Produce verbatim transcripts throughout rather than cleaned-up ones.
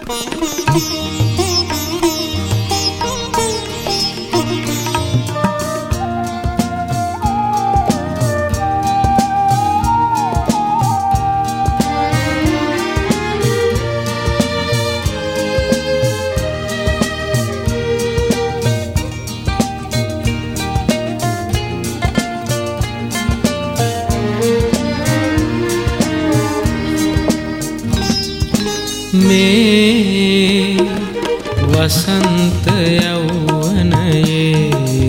මේ වසන්ත යෞවනයේ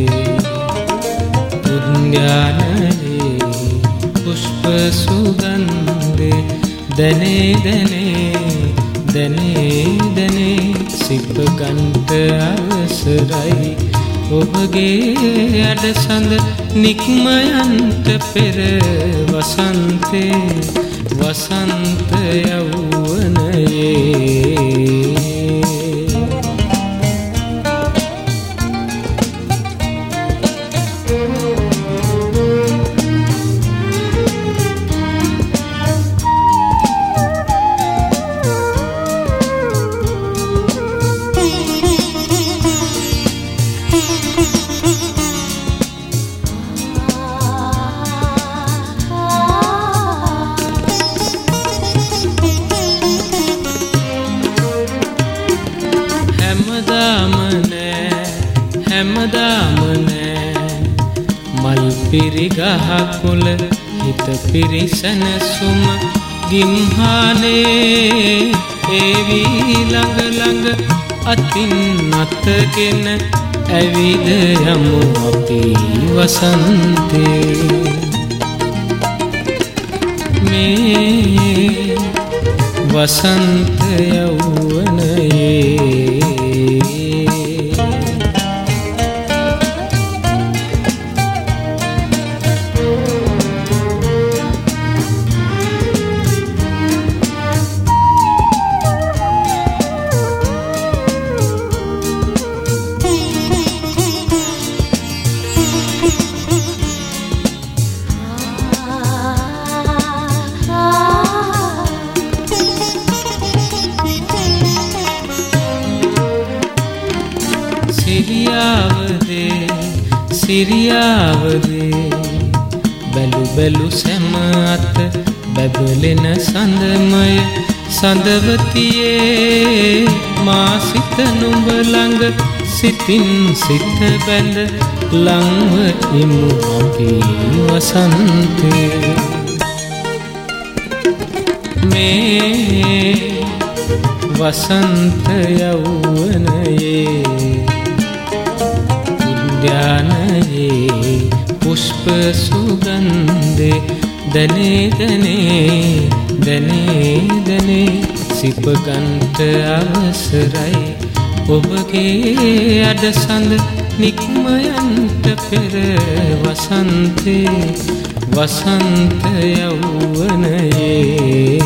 උද්‍යානයේ පුෂ්ප සුගන්ධේ දනේ දනේ දනේ දනේ සිප ගන්ත අවසරයි ඔබගේ අඩසඳ නික්ම යන්ත පෙර වසන්තේ වසන්ත යෞවනයේ හැමදාම නෑ මල් පිරි ගහකොළ හිත පිරිසන සුම ගිම්හානේ ඒවි ළඟ ළඟ අතින් අතගෙන ඇවිද යමු අපි වසන්තේ මේ වසන්ත යෞවනයේ සිරියාවදේ සිරියාවදේ බැලු බැලු සැම අත බැබලෙන සඳමය සඳවතියේ මා සිත නුඹ ළඟ සිතින් සිත බැඳ ලංව ඉමු අපි වසන්තේ මේ වසන්ත යෞවනයේ උද්‍යානයේ පුෂ්ප සුගන්ධේ දනේ දනේ දනේ දනේ සිප ගන්ත අවසරයි ඔබගේ අඩසඳ නික්ම යන්ත පෙර වසන්තේ වසන්ත යෞවනයේ